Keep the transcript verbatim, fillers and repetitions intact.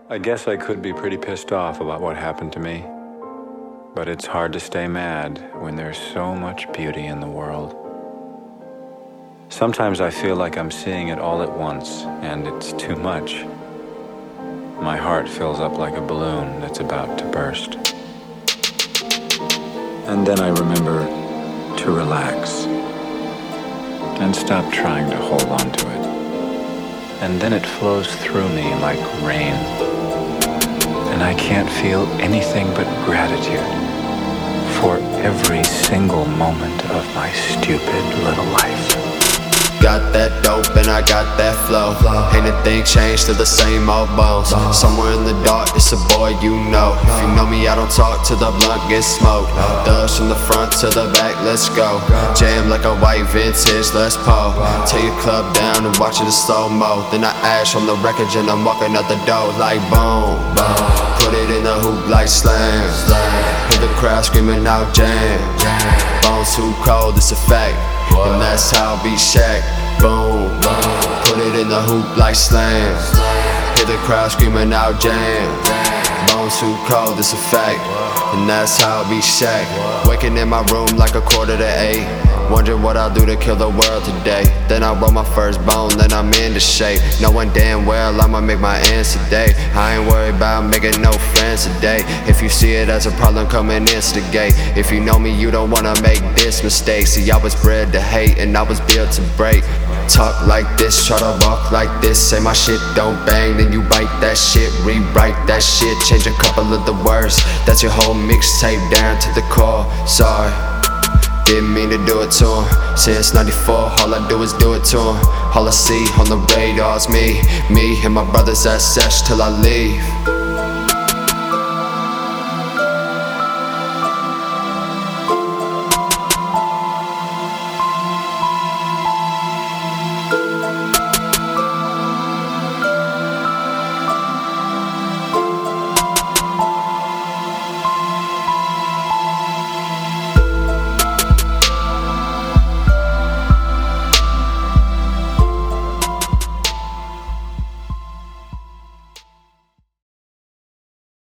I guess I could be pretty pissed off about what happened to me, but it's hard to stay mad when there's so much beauty in the world. Sometimes I feel like I'm seeing it all at once, and it's too much. My heart fills up like a balloon that's about to burst. And then I remember to relax and stop trying to hold on to it. And then it flows through me like rain. And I can't feel anything but gratitude for every single moment of my stupid little life. Got that dope and I got that flow. Ain't a thing changed, to the same old bones. Somewhere in the dark, it's a boy you know. If you know me, I don't talk till the blunt gets smoked. Thugs from the front to the back, let's go. Jam like a white vintage, let's pull. Take your club down and watch it in slow-mo. Then I ash on the wreckage and I'm walking out the door like boom, boom. Put it in the hoop like slam. Hear the crowd screaming out jam. Bones too cold, it's a fact. And that's how I beat Shaq. Boom, boom. Put it in the hoop like slam. Hear the crowd screaming out jam. Bones too cold, it's a fact. And that's how I beat Shaq. Waking in my room like a quarter to eight. Wondering what I'll do to kill the world today. Then I roll my first bone, then I'm into shape. Knowing damn well I'ma make my ends today. I ain't worried about making no friends today. If you see it as a problem, come and instigate. If you know me, you don't wanna make this mistake. See, I was bred to hate and I was built to break. Talk like this, try to walk like this. Say my shit don't bang, then you bite that shit. Rewrite that shit, change a couple of the words. That's your whole mixtape down to the core. Sorry, didn't mean to do it to him. Since ninety-four, all I do is do it to him. All I see on the radar's me, me and my brothers at sesh till I leave.